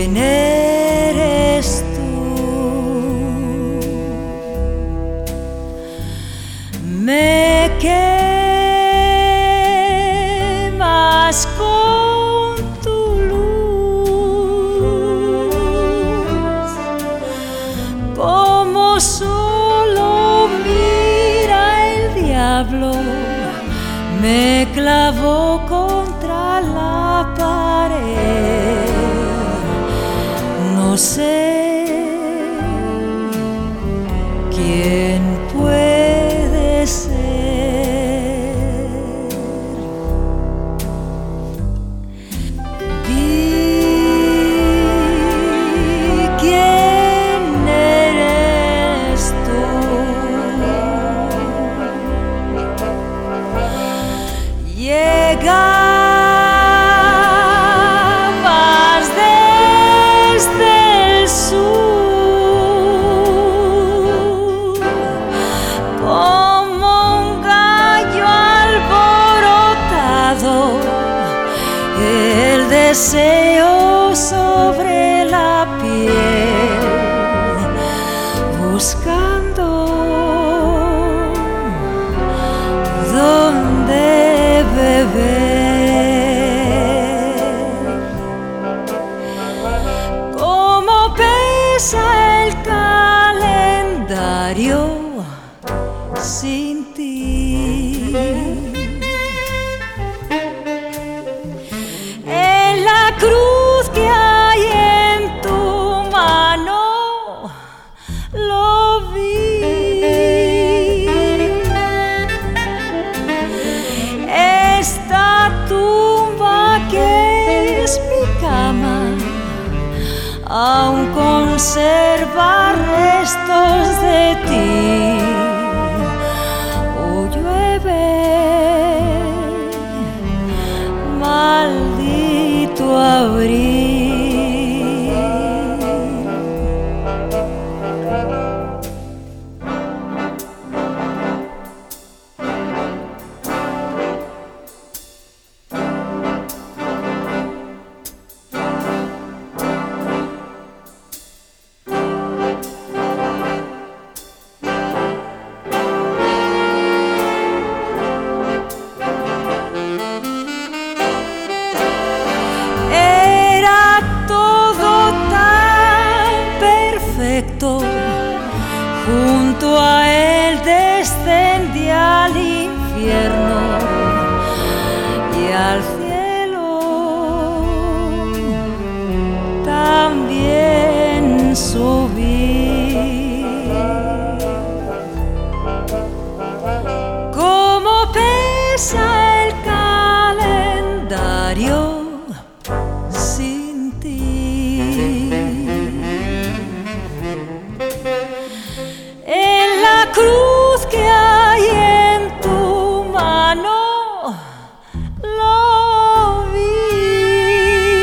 ¿Quién eres tú? Me quemas con tu luz, como solo mira el diablo. Me clavó contra la pared. No sé quién puede ser. Di quién eres tú. Llegabas desde el sur como un gallo alborotado, el deseo sobre la piel, buscando dónde beber. Como pesa el calendario sin ti. En la cruz que hay en tu mano lo vi. Esta tumba que es mi cama aún conserva restos de ti. O llueve, maldito abril. Junto a él descendí al infierno y al cielo también subí. Como pesa el calendario sin ti. En la cruz que hay en tu mano lo vi.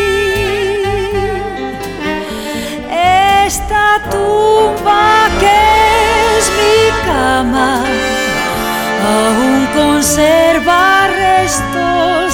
Esta tumba que es mi cama aún conserva restos